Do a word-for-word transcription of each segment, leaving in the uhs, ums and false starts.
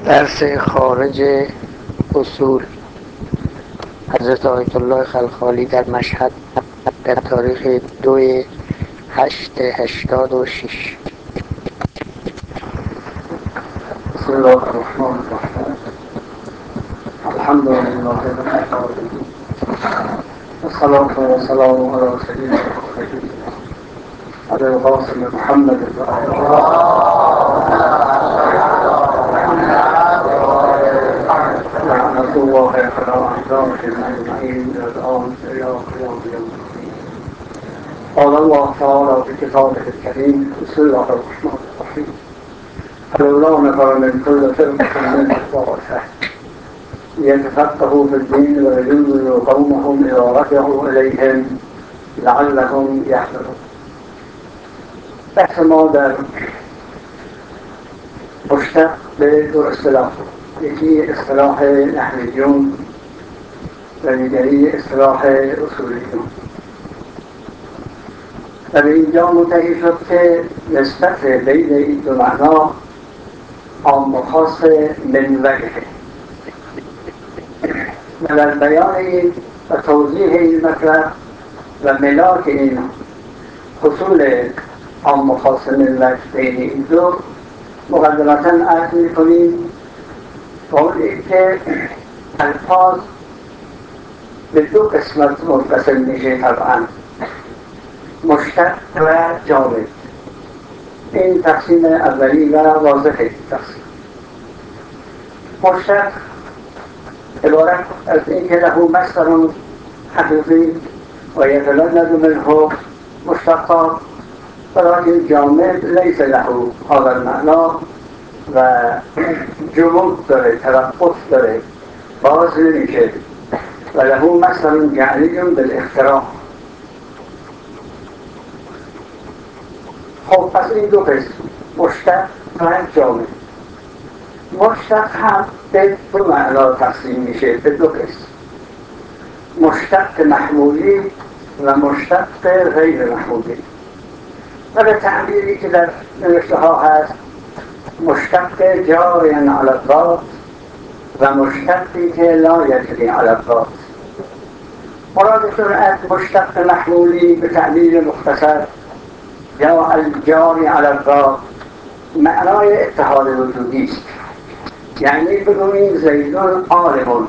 درس خارج اصول حضرت آیت الله خلخالی در مشهد در تاریخ دو هشت هشتاد و شش. بسم الله الرحمن الرحیم. الحمد لله رب العالمین والصلاة والسلام علی سیدنا ابی القاسم محمد لعنة الله على أعدائهم أجمعين الآن إلى قيام يوم الدين. قال الله تعالى في كتابه الكريم بسم الله الرحمن الرحيم فلولا نفر من كل فرقة منهم طائفة ليتفقهوا في الدين وينذروا قومهم إذا رجعوا إليهم لعلهم يحذرون. بحث ما در مشتق به دو اصطلاح، یکی اصطلاح نحویون و دیگری اصطلاح اصولیون. و به اینجا منتهی شد که نسبت بین این دو معنا عام و خاص من وجهه و در بیان این و توضیح این مطلب و ملاک این حصول عام و خاص من وجه بین این دو مقدمتا عرض می‌کنیم اون که الفاظ به دو قسمت منقسم میشه طبعا، مشتق و جامد. این تقسیم اولی و واضحه. تقسیم مشتق عبارت از این که له مصدر حقیقی و یتولد منه مشتقات، ولكن جامد لیس له هذا المعنا و جمود داره، توقف داره، باز نمیشه و له مصدر جعلی بالاختراع. خب پس این دو قسم مشتق و جامد. مشتق هم به دو معنا تقسیم میشه، به دو قسم، مشتق محمولی و مشتق غیر محمولی. و به تعبیری که در نوشته ها هست مشتق جاری علی الذات و مشتقی که لا یجری علی الذات. مرادشون از مشتق محمولی به تعبیر مختصر یا الجاری علی الذات معنای اتحاد وجودی است. یعنی بگوییم زیدون عالم،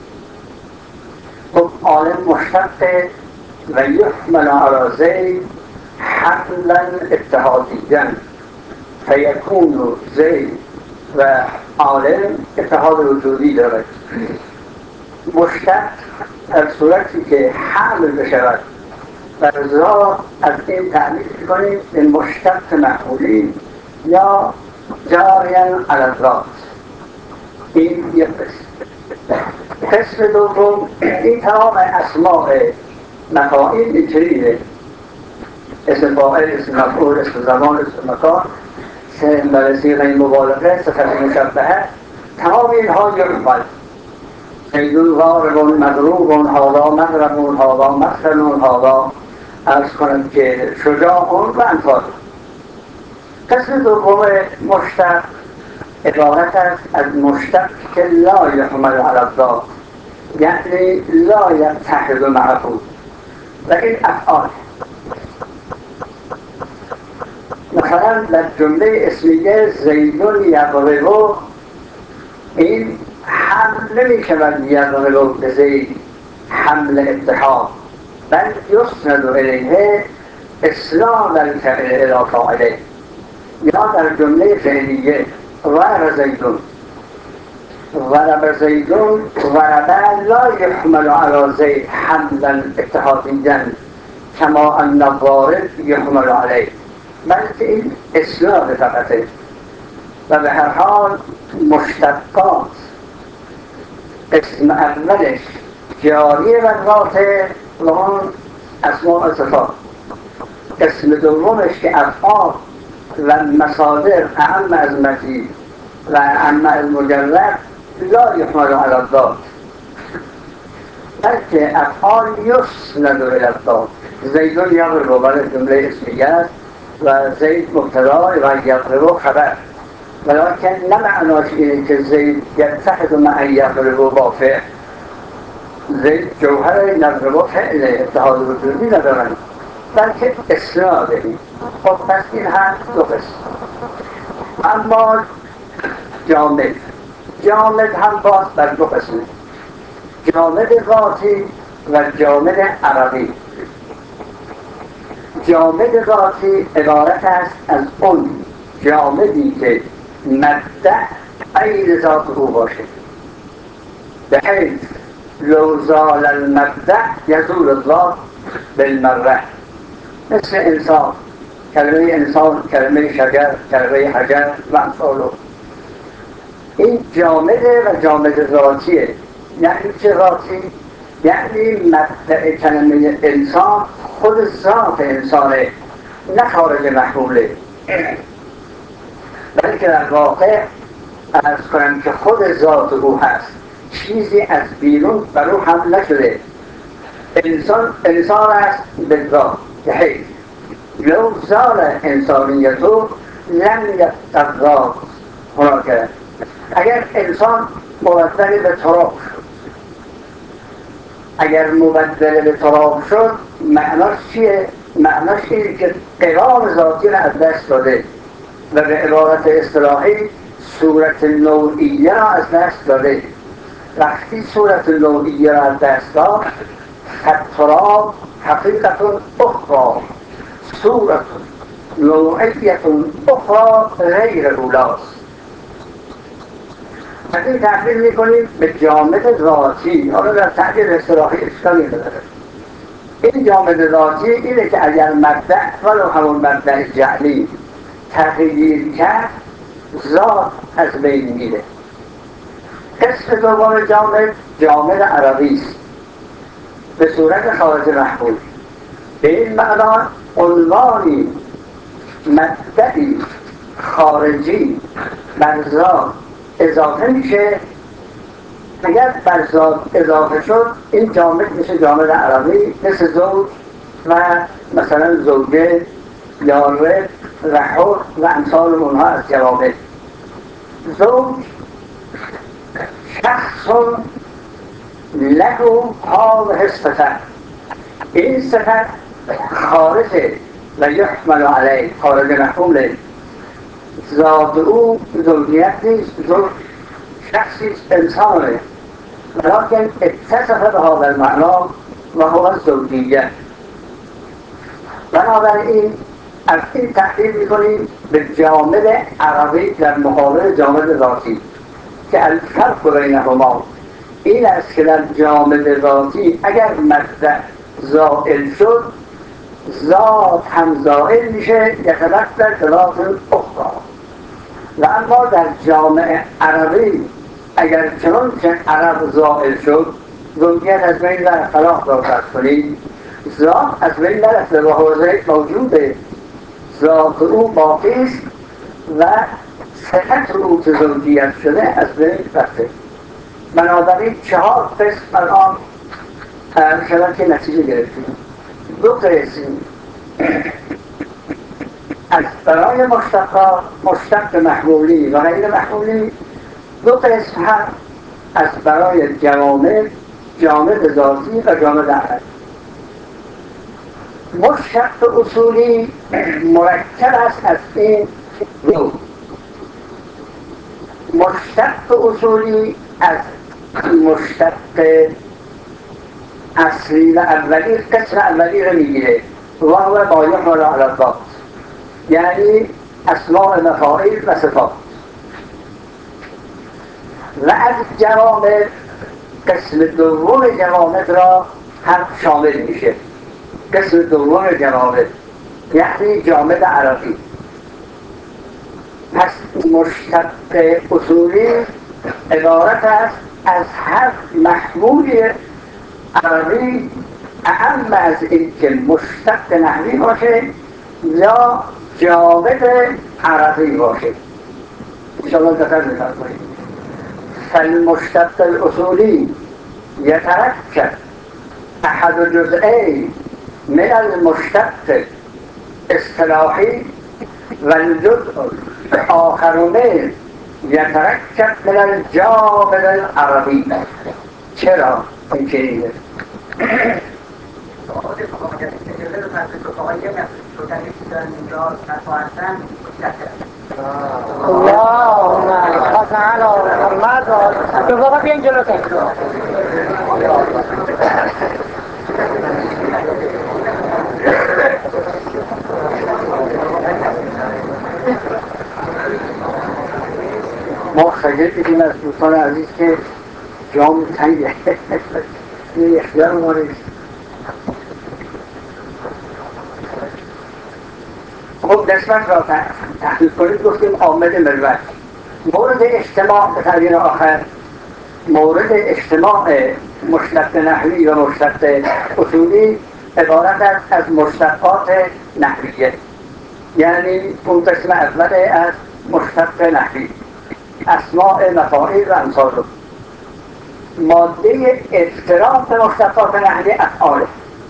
خب عالم مشتق و یحمل علی زید حملا اتحادیا فیکون زید و عالم اتحاد وجودی دارد. مشتق در صورتی که حمل بشود و ذات از این تعبیر کنیم به مشتق معقولی یا جاریا علی الذات. این یک قسم. قسم دوم این تمام اسماء مفاعیل اینطوریه، اسم فاعل، اسم مفعول، اسم زمان، اسم مکان، و صیغه مبالغه، صفت مشبهه، تمام اینها یحمل. زیدون ضارب مضروب، هذا مضرب، هذا مثل، هذا عرض کنم که شجاع و امثال. قسم دوم مشتق عبارت است از مشتق که لا یحمل علی الذات، یعنی لا یتحد معه و این افعال. مثلا در جمله اسمیه زیدون یضرب، این حمل نمی شود یضرب به زید حمل اتحاد، بل یسند الیه اسناد الفعل الی فاعله. یا در جمله فعلیه ضرب زیدون، ضرب زیدون، ضرب لا یحمل علی زید حملا اتحادیا کما ان الضارب یحمل علیه، بلکه این اسناد فقطه. و به هر حال مشتقات اسم اولش جاری و ذاته و اون اسماء و صفات، اسم دومش که افعال و مصادر اعم از مزید و اعم از مجرد لا یحمل علی الذات، بلکه افعال یسند الی الذات. زیدون یضرب برای جمله اسمیه است و زید مبتدا و یضرب خبر. ولكن نه معناش اینه که زید یتحد معی یضرب با فعل. زید جوهر یضرب فعل اتحاد وجودی ندارن، بلکه اسناد این. خب پس این هم دو قسم. اما جامد جامد هم باز بر دو قسمه: جامد ذاتی و جامد عربی. جامد ذاتی عبارت است از اون جامدی که مبدأ عین ذات او باشه، به حیث لو زال المبدأ یزول الذات بالمره. مثل انسان، کلمه انسان، کلمه شجر، کلمه حجر و امثاله. این جامده و جامد ذاتیه. یعنی چه ذاتی؟ یعنی مبدأ کلمه انسان خود ذات انسانه، نه خارج محموله، بلکه در واقع ارز کنم که خود ذات او هست، چیزی از بیرون بر او حمل نشده. انسان انسان است به ذات، که حیث لو زال انسانیتو لم یبقى هناك. اگر انسان مبدل به تراب شد، اگر مبدل به تراب شد، معناش چیه؟ معناش اینه که قرار ذاتی را از دست داده و به عبارت اصطلاحی صورت نوعیه را از دست داده. وقتی صورت نوعیه را از دست داد، التراب حقیقت اخرى، صورت نوعیت اخرى غیر اولاست. از این تحلیل میکنیم به جامد ذاتی. حالا در تعبیر اصطلاحی اشکالی نداره. این جامد ذاتی اینه که اگر مبدأ ولو همون مبدأ جعلی تغییر کرد، ذات از بین میره. قسم دوم جامد جامد عربی است، به صورت خارج محمول. به این معنا عنوانی مبدئی خارجی بر ذات اضافه میشه. اگر بر ذات اضافه شد، این جامد میشه جامد عربی، مثل زوج و مثلا زوجه یا رب و حر و امثال اونها از جوامد. زوج شخص له هذه الصفه، این صفت خارجه و یحمل علیه، خارج محموله. ذات او زوجیت نیست، زوج شخصی انسانه، ولكن اتصف بهذا المعنى و هو الزوجیه. بنابراین از این تحلیل میکنیم به جامد عربی در مقابل جامد ذاتی، که الفرق بینهما این است که در جامد ذاتی اگر مبدأ زائل شد، ذات هم زائل میشه، یتبدل به ذات اخرى. و اما در جامع عربی اگر چنان که عرب زائل شد، زوجیت از بین در طلاق را فرض کنید، ذات از بین نرفته و حوزه موجوده، ذات او باقی است و صفت او که زوجیت شده از بین رفته. بنابراین چهار قسم الان شدن که نتیجه گرفتیم. دو قسم از برای مشتقا، مشتق محمولی و غیر محمولی. دو قسم هم از برای جوامد، جامد ذاتی و جامد عربی. مشتق اصولی مرکب است از این دو. مشتق اصولی از مشتق اصلی و اولی، قسم اولی رو میگیره و هو ما یحمل علی الذات، یعنی اسماء مفاعیل و صفات. و از جوامد قسم دوم جوامد را هم شامل میشه. قسم دوم جوامد یعنی جامد عربی. پس مشتق اصولی عبارت است از هر محمولی عربی، اعم از این که مشتق نحوی باشه یا جامد عربی باشه. انشاءالله دقیق می‌کنم کنید. فالمشتق الاصولی یترکب احد جزئین من المشتق اصطلاحی والجزء آخرونه یترکب من الجامد العربی. چرا این چنینه؟ اللهم صل علی محمد دو بابا بیان جلوتر. ما خیلی بگیم از دوستان عزیز که جام تنگه این اختیار ما نیست. خب نسبت را تحقیق کنید گفتیم عامل مروت مورد اجتماع به تعبیر آخر مورد اجتماع مشتق نحوی و مشتق اصولی عبارت است از مشتقات نحویه، یعنی اون قسم اول از مشتق نحوی اسماء مفاعیل و امثال. ماده افتراق مشتقات نحوی افعاله،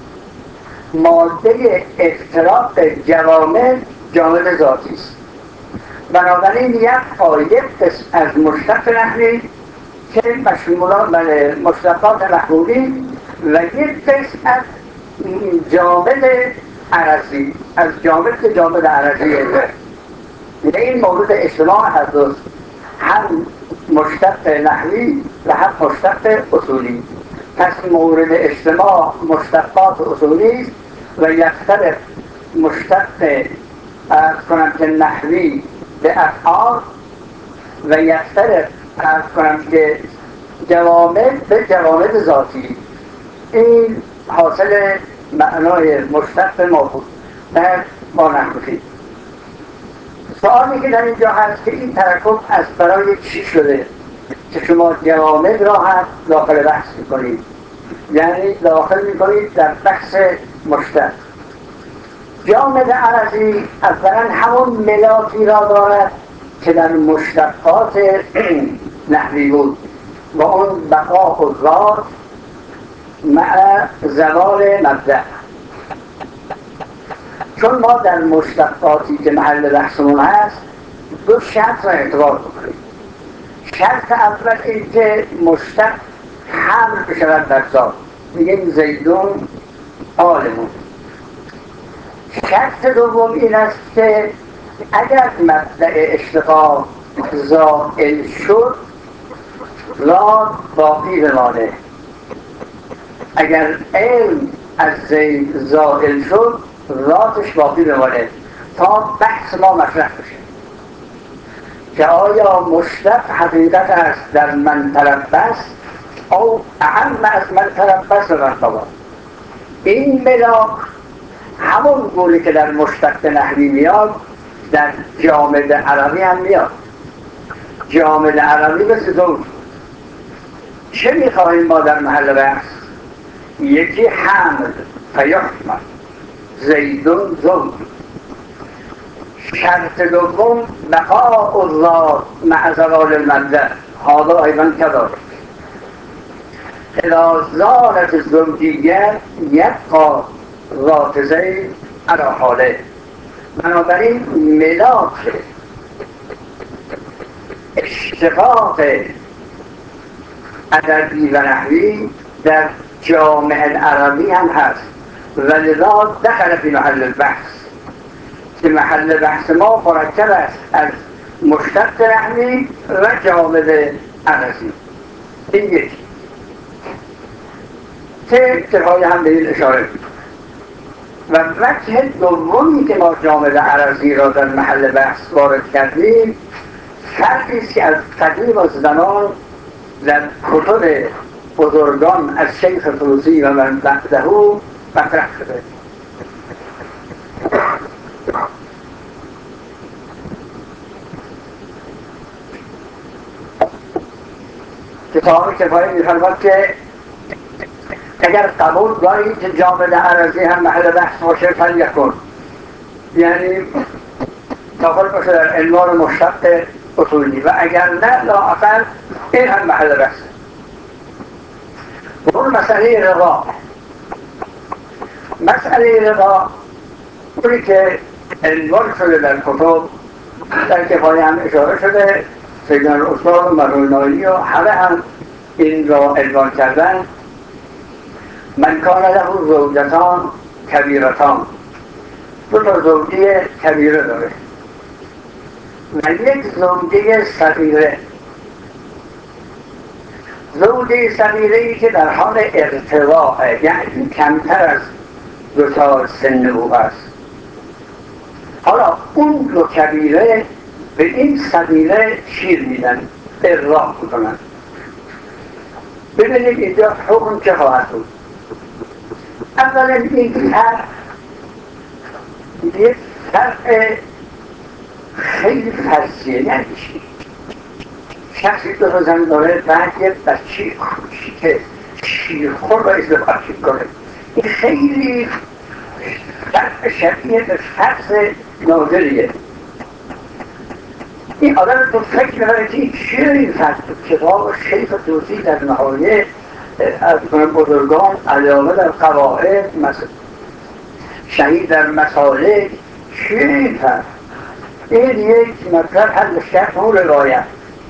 ماده افتراق جوامع جامد ذاتی است. بنابراین یک یک قسم از مشتق نحوی که مشمولان بر مشتقات محمولی و یک قسم از جامد عرضی از جامد که جامد عرضیه. این مورد اجتماع هر دوست، هم مشتق نحوی و هم مشتق اصولی. پس مورد اجتماع مشتقات اصولی است و یختلف مشتق ارز کنم که نحوی به افعال و یختلف ارز کنم که جوامد به جوامد ذاتی. این حاصل معنای مشتق ما بود در ما نحوی. سوالی که در اینجا هست که این ترکب از برای چی شده که شما جوامد را هم داخل بحث میکنید، یعنی داخل میکنید در بحث مشتق. جامد عرضی اولا همون ملاکی را دارد که در مشتقات نحوی بود و اون بقا و ذات مع زوال مبدأ. چون ما در مشتقاتی که محل بحثمون هست دو شرط را اعتبار بکنیم. شرط اول این که مشتق حمل بشود بر ذات، میگیم زیدون آلمون. شرط دوم این است که اگر مبدأ اشتقاق زائل شد ذات باقی بمانه. اگر علم از زید زائل شد ذاتش باقی بمانه تا بحث ما مطرح بشه که آیا مشتق حقیقت است در من تربس او اهم از من تربس و مرتبا. این ملاک همون گونه که در مشتق نحوی میاد در جامد عربی هم میاد. جامد عربی مثل زوج. چه میخواهیم ما در محل بحث؟ یکی حمل فیحمل زیدون زوج. شرط دوم بقاء الذات مع زوال المبدأ. حالا ایضا کذالک اذا زالت الزوجیه یبقی ذات زید علی حاله. بنابراین ملاک اشتقاق ادبی و نحوی در جامع العربی هم هست و لذا دخل فی محل البحث که محل بحث ما مرکب است از مشتق نحوی و جامد عرضی. این یکی که ترهای هم به این اشاره بود. و وجه دومی که ما جامد عرضی را در محل بحث وارد کردیم فرقی است که از قدیم و زمان در کتب بزرگان از شیخ طوسی و من بعده مطرح شده. کتاب کفایه می‌فرماید که اگر قبول دارید که جامد عرضی هم محل بحث باشه فلیکن، یعنی داخل باشه در عنوان مشتق اصولی، و اگر نه لااقل این هم محل بحث. اون مسئله رضا مسئله رضا اونی که عنوان شده در کتب، در کفایه هم اشاره شده. سیدنا الاستاد و مرحوم و همه هم این را عنوان کردن. من کان له زوجتان کبیرتان، دو تا زوجه کبیره داره و یک زوجه صغیره. زوجه صغیره ای که در حال ارتواء، یعنی کمتر از دو سال سن او است. حالا اون دو کبیره به این صغیره شیر میدن، ارضاع میکنن. ببینید اینجا حکم چه خواهد بود. اولا این فرق یک فرق خیلی فرضیه، یعنی چی؟ شخصی دو تا زن داره، بعد یک بچه کوچیک شیرخور را ازدواج میکنه. این خیلی فرق شبیه به فرض نادریه. این آدم تو فکر میبره که این چیه این فرض؟ کتاب شیخ توسی در نهایه از بزرگان علاوه در قواعد شهید در مسالک چیه این فرض؟ این یک مطلب حل شرط و روایت.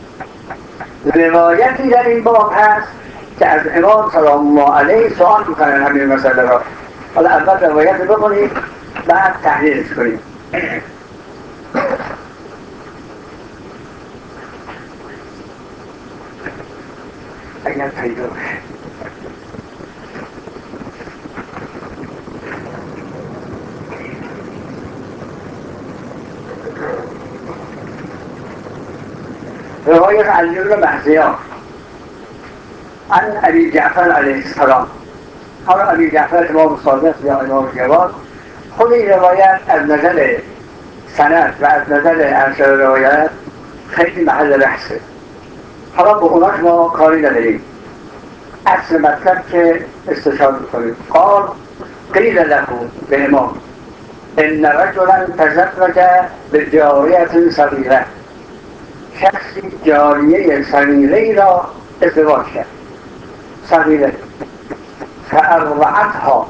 روایتی در این باب هست که از امام سلام الله علیه سوال میکنن همین مسئله را. حالا اول روایت بکنیم بعد تحلیلش کنیم. اگر پیدا بشه روایت علی بن محزیان عن ابی جعفر علیه السلام. حالا ابی جعفر امام صادق یا امام جواد، خود این روایت از نظر سند و از نظر ارشد روایت خیلی محل بحثه. حالا به اوناش ما کاری نداریم. اصل مطلب که استشاره میکنیم. قال قیل له به امام ان رجلا تزوج بجاریة صغیرة، شخصی جاریه صغیره ای را ازدواج کرد، صغیره، فارضعتها،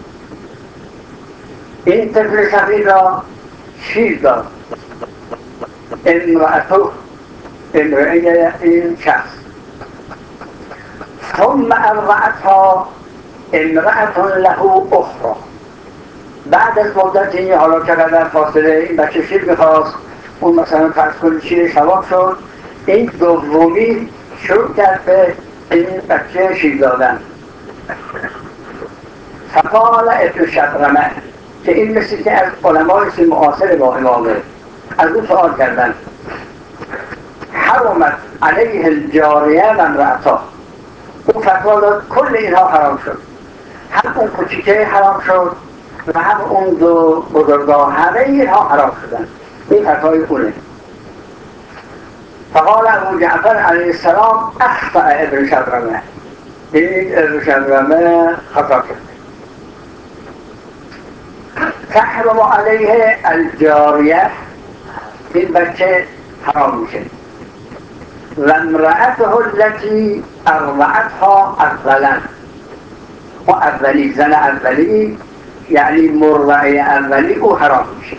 این طفل صغیر را شیر داد. امرأته، امرأه این شخص، ثم ارضعتها امرأة له اخرى، بعد از مدتی، حالا چقدر فاصله، این بچه شیر میخواست، اون مثلا فرض کنید شیر شباب شد، این دومی شروع کرد به این بچه شیر دادن. فقال ابن شبرمه، که این مثل که از علمای معاصر با امامه، از اون سؤال کردن حرمت علیه الجاریه و امرأتا، اون فتوا داد کل اینها حرام شد، هم اون کوچیکه حرام شد و هم اون دو بزرگان، همه اینها حرام شدن. این فتوای اونه. فقال ابو جعفر علیه السلام اخطأ ابن شبرمه، این ابن شبرمه خطا کرد. تحرم علیه الجاریه، این بچه حرام میشه. و امرأته التي ارضعتها اولا، و اولی، زن اولی یعنی مرضعه اولی، او حرام میشه.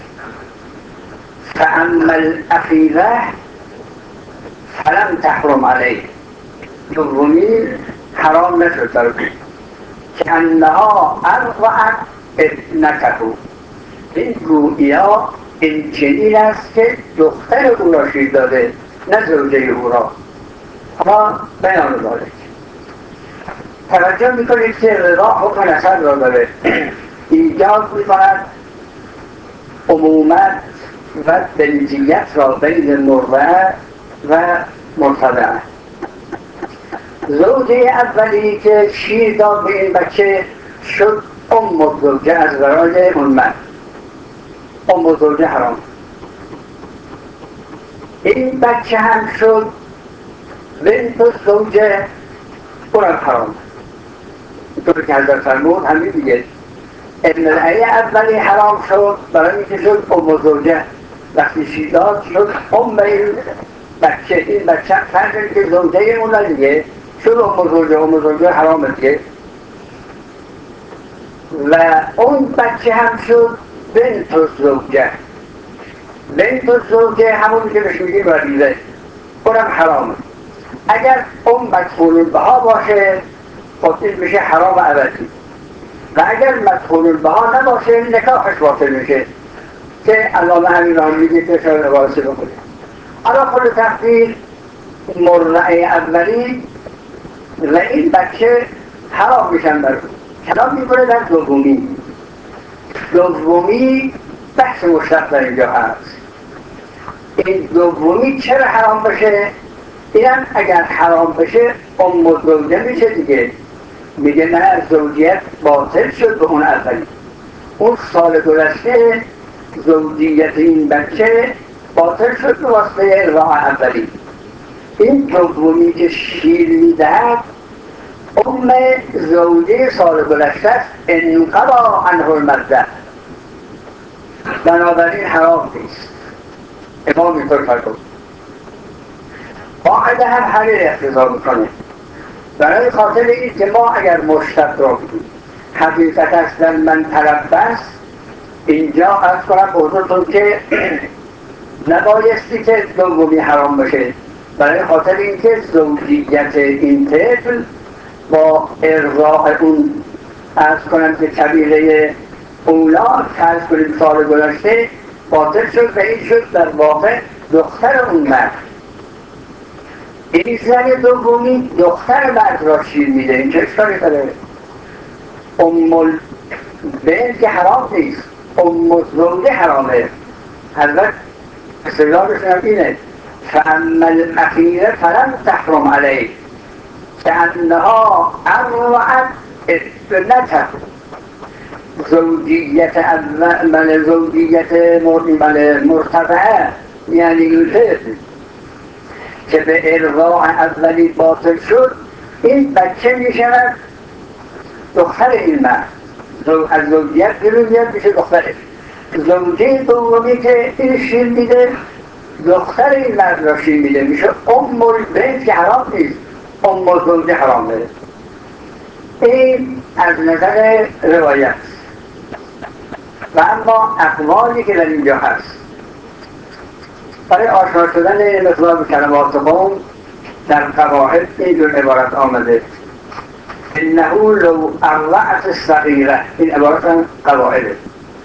فاما الاخیره فلم تحرم علیه، دومی حرام نشد در که انها ارضعت ابنته، این گویا این چنین است که دختر او را شیر داده، نه زوجه او را. اما بیان دارد توجه میکنید که رضا حکم نسب را داره، ایجاد میکند عمومت و بنجیت را بین مرضعه و مرتضعه. زوجه اولی که شیر داد به این بچه شد ام الزوجه از برای اون مرد، ام الزوجه حرام. این بچه هم شد بنت الزوجه، اونم حرام. طور که حضرت فرمود همین دیگه، امرأه اولی حرام شد برای اینکه شد ام الزوجه، وقتی شیر داد شد ام این بچه. این بچه فرقی که زوجه اون دیگه شد ام الزوجه، ام الزوجه حرام دیگه. و اون بچه هم شد بنت الزوجه، بنت الزوجه همون که بهش میگیم ربیبه، اونم حرامه. اگر اون مدخول بها باشه خب این میشه حرام ابدی، و اگر مدخول بها نباشه نکاحش باطل میشه که علامه امیران میگه که شاید واسه بکنه. حالا خود تقدیر مرعه اولی و این بچه حرام میشن برون. کلام میکنه در دومی. دومی بحث مشتق در اینجا هست. این دومی چرا حرام بشه؟ اینم اگر حرام بشه ام الزوجه میشه دیگه. میگه نه، زوجیت باطل شد به اون اولی. اون سال گذشته زوجیت این بچه باطل شد به واسطه الغاء اولی. این دومی که شیر میدهد ام زوجه سال گذشته است، انقضا عنه المده، بنابراین حرام نیست. امام اینطور فرمود. قاعده هم همین اقتضا میکنه. برای خاطر این که ما اگر مشتق را بودیم حقیقت است در من تلبس، اینجا عرض کنم به حضورتون که نبایستی که دومی حرام باشه، برای خاطر اینکه زوجیت این طفل با ارضاء اون عرض کنم که کبیره اولاد فرض کنیم سال گذشته باطل شد و این شد در واقع دختر اون مرد. این زن دومی دختر مرد را شیر میده. این چه اشکالی داره؟ ام البنت که حرام نیست، ام الزوجه حرامه. حضرت استدلالشون هم اینه فاما الاخیره فلم تحرم علیه كأنها أروعت ابنته زوجیت اول زوجیت مرتفعه، یعنی این طفل که به ارضاء اولی باطل شد، این بچه می شود دختر این مرد. از زوجیت بیرون میاد میشه دخترش. زوجه دومی که این شیر میده دختر این مرد را شیر میده، میشه ام البنت که حرام نیست، ام الزوجه حرام بده. این از نظر روایت. و اما اقوالی که در اینجا هست برای آشنا شدن مقدار کلمات قوم در قواعد اینجور عبارت آمده: انه لو ارضعت الصغیره، این عبارت هم قواعده.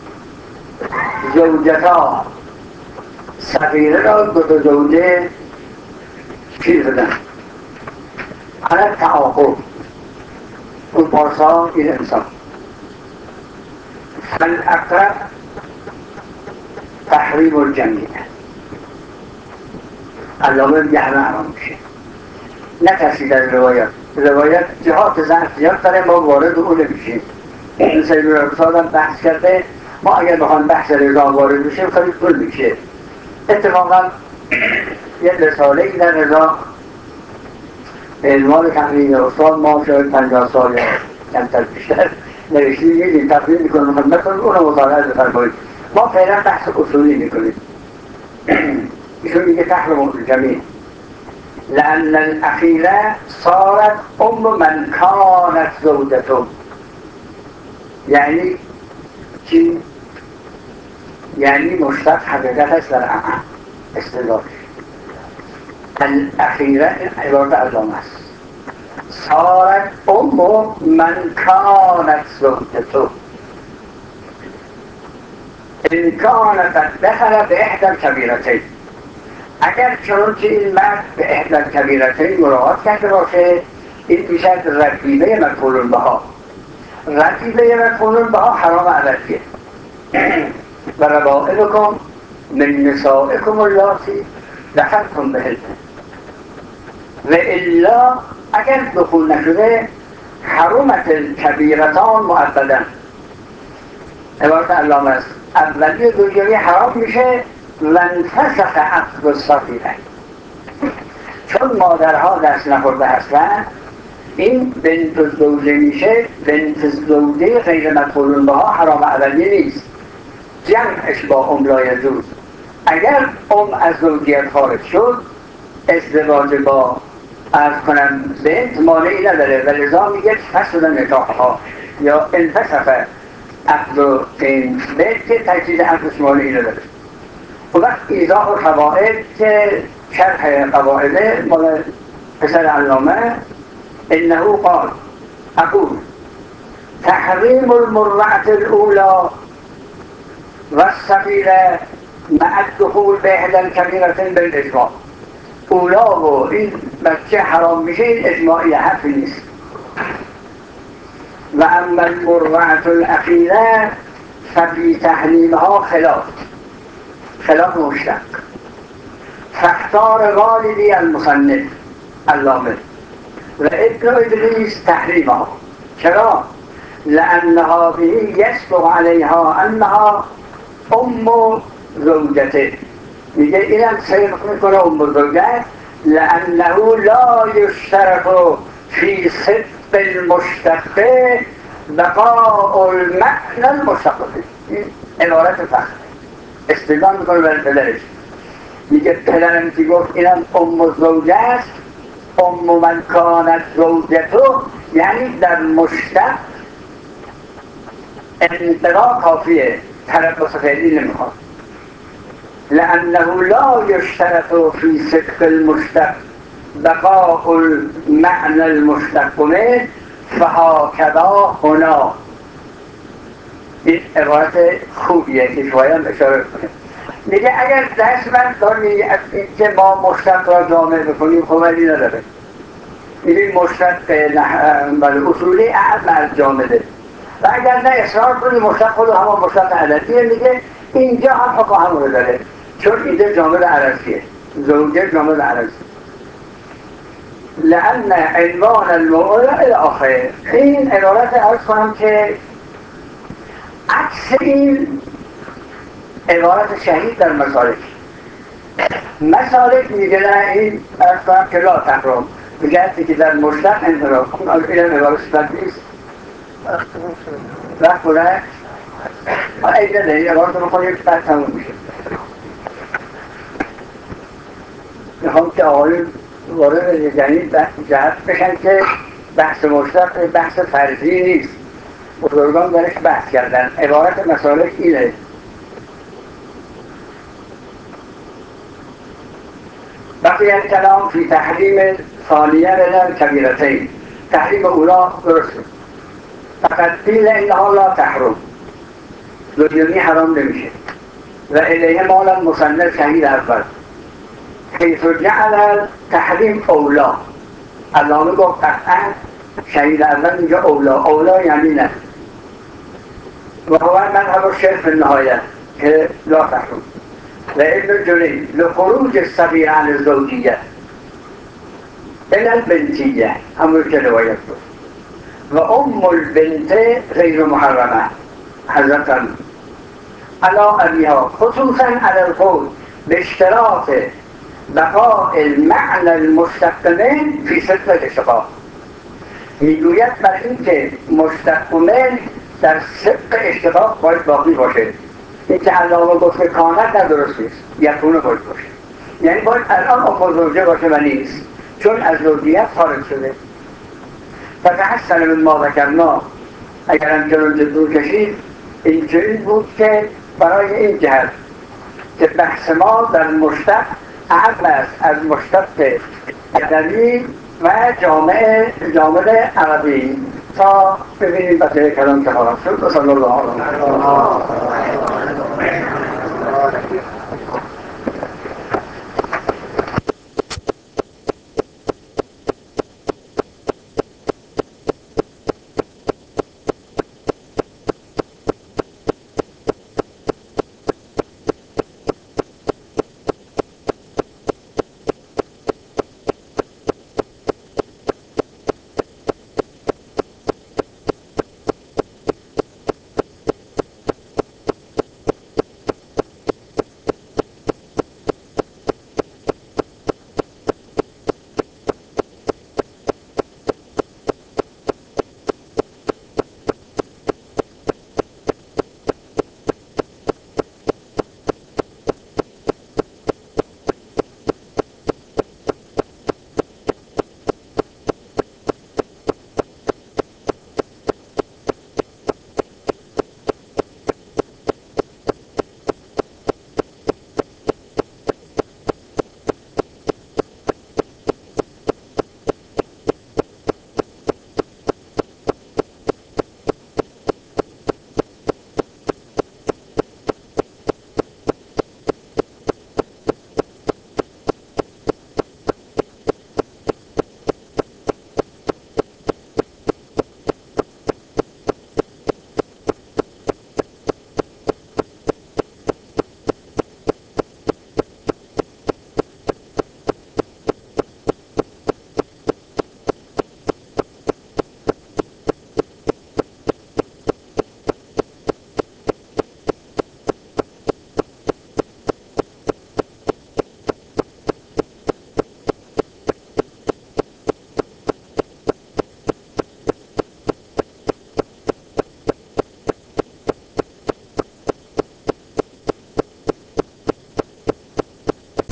زوجتا صغیره را دو تا زوجه شیر بدن على تعاقب، اون پارسا این انسان. فالاقرب تحریم الجمیع، علامه میگه همه حرام میشه. نه کسی در روایت روایت جهات ضعف زیاد داره، ما وارد اون نمیشیم. این سید رسال هم بحث کرده، ما اگر بخوان بحث رضا وارد بشیم خیلی طول میشه. اتفاقا یه رساله ای در رضا به عنوان تقریر استاد ما شاید پنجاه سال یا کمتر بیشتر نوشتیم، میدیم تقریر میکنم خدمتتون، اونو مطالعه بفرمایید. ما فعلا بحث اصولی میکنیم. ایشون میگه تحریم الجمیع لأن الأخيرة صارت أم من كانت زوجته، یعنی چی؟ یعنی مشتق حقیقت است در اعم استدلالش. الاخیره این عبارت علامه است. صارت ام من كانت زوجته ان كان قد دخل باحدى الكبيرتين، اگر چنانچه این مرد به احدى الكبيرتين مراعات کرده باشه، این میشد رقیبه مدخول بها. رقیبه مدخول بها حرام علیه. و ربائبکم من نسائکم اللاتی دخلتم بهن، و الا اگر دخول نشده حرمت الکبیرتان مؤبدا. عبارت علامه است. اولی و دومی حرام میشه و انفسخ عقد الصغیره، چون مادرها دست نخورده هستن این بنت الزوجه میشه. بنت الزوجه غیر مدخول بها حرام اولی نیست، جمعش با ام لا یجوز. اگر ام از زوجیت خارج شد ازدواج با عرض کنم بنت مانعی نداره، و لذا میگه فسد نکاحها یا انفسخ عقد این بنت که تجدید عقدش مانعی نداره. و وقت ایضاح و قواعد که شرح قواعده مال پسر علامه انه قال اقول تحریم المرضعة الاولى و الصغیره مع الدخول به احدى الكبیرتين بالاجماع. اولا و این بچه حرام میشه، این اجماعی حرفی نیست. و اما المرضعة الاخیره ففی تحریمها خلاف خلاف مشتق. فاختار والدی المصنف علامه و ابن ادریس تحریمها. چرا؟ لانها به یصدق علیها انها ام زوجته. میگه اینم صدق میکنه ام زوجه، لانه لا یشترط فی صدق المشتق بقاء المعنى المشتق. این عبارت فقط استدلال میکنه برای پدرش. میگه پدرم که گفت اینم ام زوجه است، ام من کانت زوجتو، یعنی در مشتق انقضا کافیه، تربص فعلی نمیخواد. لانه لا یشترط فی صدق المشتق بقاء المعنى المشتق منه فهکذا هنا. این عبارت خوبیه که شاید اشاره کنه. میگه اگر دستمند داری از این که ما مشتق را جامع بکنیم خب ولی نداره. میگه مشتق ولی اصولی اعظم از جامده و اگر نه اصرار کنی مشتق خود همون مشتق عددیه. میگه اینجا هم حکم همون رو داره، چون اینجا جامد عرضیه، زوجه جامد عرضی. لأن عنوان الموعظه الاخر. این عبارت عرض کنم که عکس این عبارت شهید در مسالک. مسالک میگه نه، این عرض کنم که لا تحرم، میگه که در مشتق انحراف کن. این عبارت صفت نیست وقت بوده ایده ده یه عبارت رو بخونیم که بعد تموم میشه. میخوام که آقایون وارد یعنی جهت بشن که بحث مشتق بحث فرضی نیست، بزرگان درش بحث کردن. عبارت مسالک اینه. بقیه الکلام فی تحریم ثانیه من کبیرتین. تحریم اولا درسته، فقط قیل اینها لا تحرم، دومی حرام نمیشه. و الیه مالا مصنف شهید اول حیث جعل تحریم اولا. علامه گفت قطعا شهید اول اینجا اولا. اولا یعنی نه. و هو مذهب الشیخ فی النهایه که لا تحرم. و ابن جلی لخروج الصغیر عن الزوجیه الى البنتیه، همون که روایت بود. و ام البنت غیر محرمه حضرت علی ابیها خصوصا علی القول به اشتراط بقاء المعنى المشتق منه فی صدق الاشتقاق. میگوید بر این که مشتق منه در صدق اشتقاق باید باقی باشه. این که علامه گفت کانت ندرست نیست، یکونه باید باشه، یعنی باید الان ام زوجه باشه و نیست، چون از زوجیت خارج شده. فتحسن من ما ذکرنا، اگر هم چنان جدور کشید اینجوری بود که برای این جهت که بحث ما در مشتق اعم است از مشتق ادبی و جامعه جامعه عربی. تا ببینیم بسیار کلام که خواهد شد. صلی الله علیه و